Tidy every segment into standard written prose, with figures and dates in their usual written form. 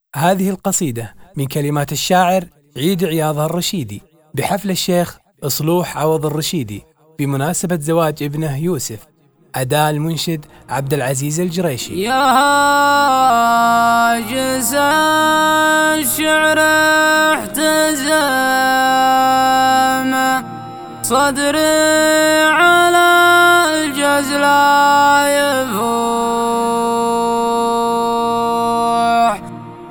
هذه القصيدة من كلمات الشاعر عيد عياض الرشيدي بحفل الشيخ أصلوح عوض الرشيدي بمناسبة زواج ابنه يوسف. أداء المنشد عبد العزيز الجريشي. يا هاجس الشعر احتزم صدري على الجزل يفوح،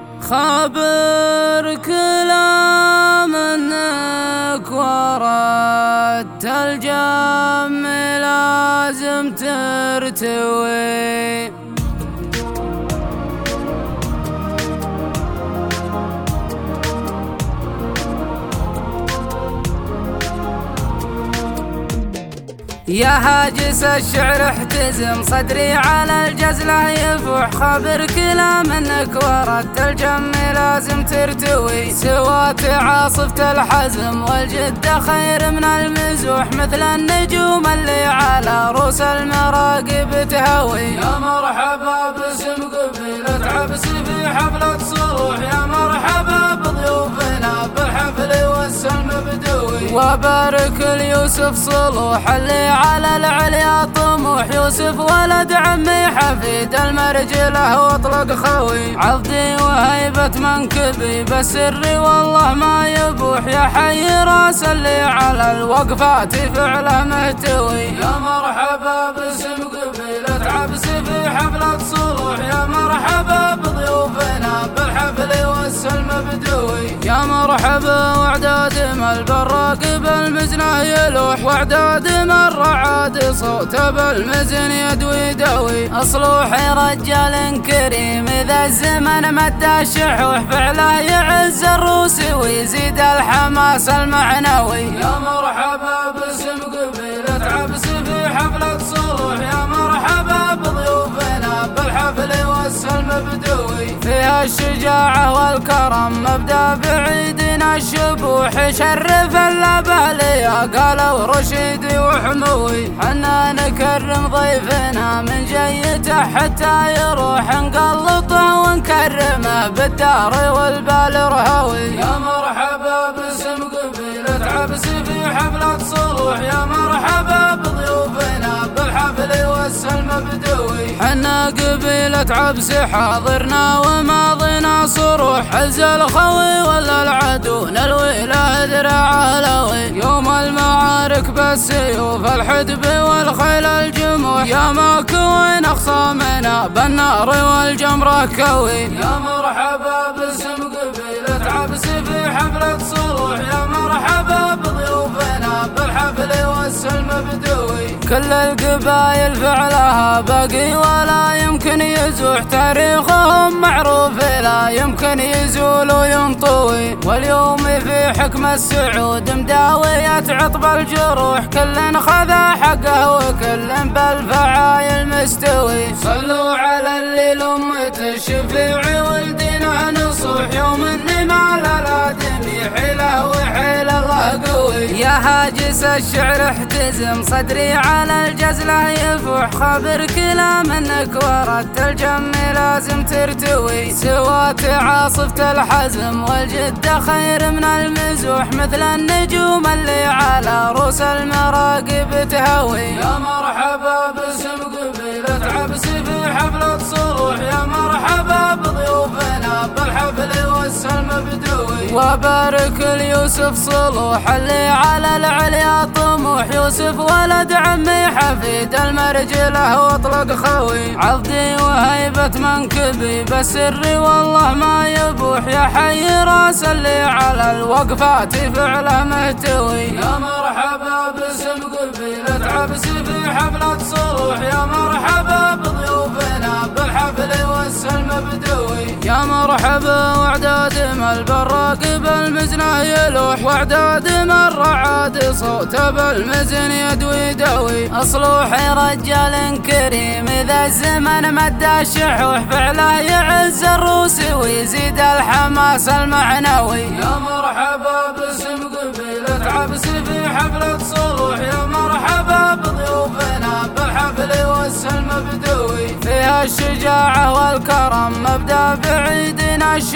خبر كلام انك وردت الجم لازم ترتوي. يا هاجس الشعر احتزم صدري على الجزلة يفوح، خبر كلام انك وردت الجم لازم ترتوي. سوات عاصفة الحزم والجد خير من المزوح، مثل النجوم اللي على رؤوس المراقب تهوي. يا مرحبا باسم قبيلة عبس في حفلة صلوح، يا مرحبا بضيوفنا بالحفل والسلم بدوي. وبارك ليوسف صلوح اللي على العليا طموح، يوسف ولد عمي حفيد المرجله واطلق خوي. عضدي وهيبة منكبي بالسر والله ما يبوح، يا حي راس اللي على الوقفات فعله مهتوي. يا مرحبا باسم قبيلة عبس في حفلة صلوح، يا مرحبا بضيوفنا بالحفل والسلم بدوي. يا مرحبا واعداد ما البراق بالمزنه يلوح، واعداد ما الرعاد صوته بالمزن يدوي دوي. أصلوحي رجال كريم إذا الزمن مد الشحوح، فعله يعز الروسي ويزيد الحماس المعنوي. يا مرحبا باسم قبيلة عبس في حفلة صلوح، يا مرحبا بضيوفنا بالحفل والسلم بدوي. فيها الشجاعة والكرم مبدأ بعيدنا الشبوح، يشرف اللبالية قالوا رشيدي وحموي. حنا نكرم ضيفنا من جيته حتى يروح، نقلطه ونكرمه بالدار والبال رهوي. يا مرحبا باسم قبيلة عبس في حفلة صلوح، يا مرحبا بضيوفنا بالحفل والسلم بدوي. حنا قبيلة عبس حاضرنا وماضينا صروح، عز الخوي ولا العدو نلوي له ذراع لوي. يوم المعارك بالسيوف الحدب والخيل الجموح، يا ما كوين اخصامنا بالنار والجمره كوي. يا مرحبا باسم قبيلة عبس في حفلة صلوح، يا مرحبا بضيوفنا بالحفل والسلم بدوي. كل القبايل فعلها باقي ولا يمكن يزوح، تاريخهم معروف لا يمكن يزول وينطوي. واليوم في حكم السعود مداوية عطب الجروح، كل خذ حقه وكل بالفعايل مستوي. صلوا على اللي لأمة الشفيع ولدنا نصوح، يوم النمال الادمي حيله وحيل الله قوي. يا هاجس الشعر احتزم صدري على الجزلة يفوح، خبر كلام انك وردت الجم لازم ترتوي. سوات عاصفة الحزم والجد خير من المزوح، مثل النجوم اللي على رؤوس المراقب تهوي. يا مرحبا باسم قبيلة عبس في حفلة صلوح، يا مرحبا بضيوفنا بالحفل والسلم بدوي. وبارك ليوسف صلوح اللي على العليا طموح، يوسف ولد عمي حفيد المرجله واطلق خوي. عضدي وهيبة منكبي بالسر والله ما يبوح، يا حي راس اللي على الوقفات فعله مهتوي. يا مرحبا باسم قبيلة عبس في حفلة صلوح، يا مرحبا بضيوفنا بالحفل والسلم بدوي. يا مرحبا واعداد ما البراق بالمزنه يلوح، واعداد ما الرعاد صوته بالمزن يدوي دوي. أصلوحي رجال كريم إذا الزمن مد الشحوح، فعله يعز الروسي ويزيد الحماس المعنوي. يا مرحبا باسم قبيلة عبس في حفلة صلوح، يا مرحبا بضيوفنا بالحفل والسلم بدوي. فيها الشجاعة والكرم مبدأ بعيدنا الشبوح،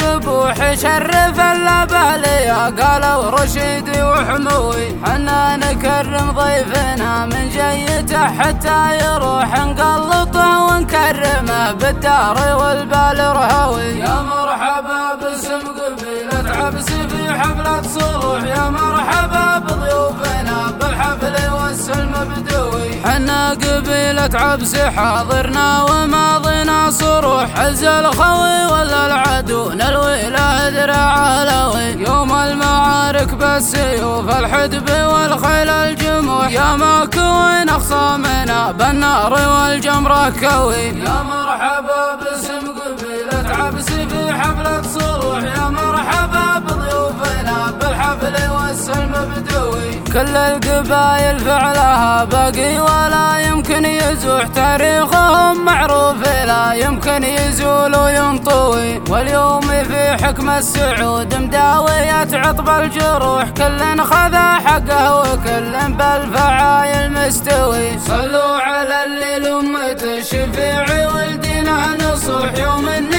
روح يشرف اللبالية قالوا رشيدي وحموي حنا نكرم ضيفنا من جيته حتى يروح نقلطه ونكرمه بالدار والبال رهوي. يا مرحبا باسم قبيلة عبس في حفلة صلوح يا مرحبا بضيوفنا بالحفل والسلم بدوي. حنا قبيلة عبس حاضرنا وماضينا صروح عز الخوي ولا العدو نلوي له ذراع علوي. يوم المعارك بالسيوف الحدب والخيل الجموح يا ماكوين اخصامنا بالنار والجمرة كوي. يا مرحبا باسم قبيلة عبس في حفلة صلوح يا مرحبا بضيوفنا بالحفل والسلم بدوي. كل القبايل فعلها باقي ولا يمكن يزوح تاريخهم معروف لا يمكن يزول وينطوي. واليوم في حكم السعود مداوية عطب الجروح كل خذ حقه وكل بالفعايل مستوي. صلوا على الليل أمة الشفيع ولدنا نصوح يوم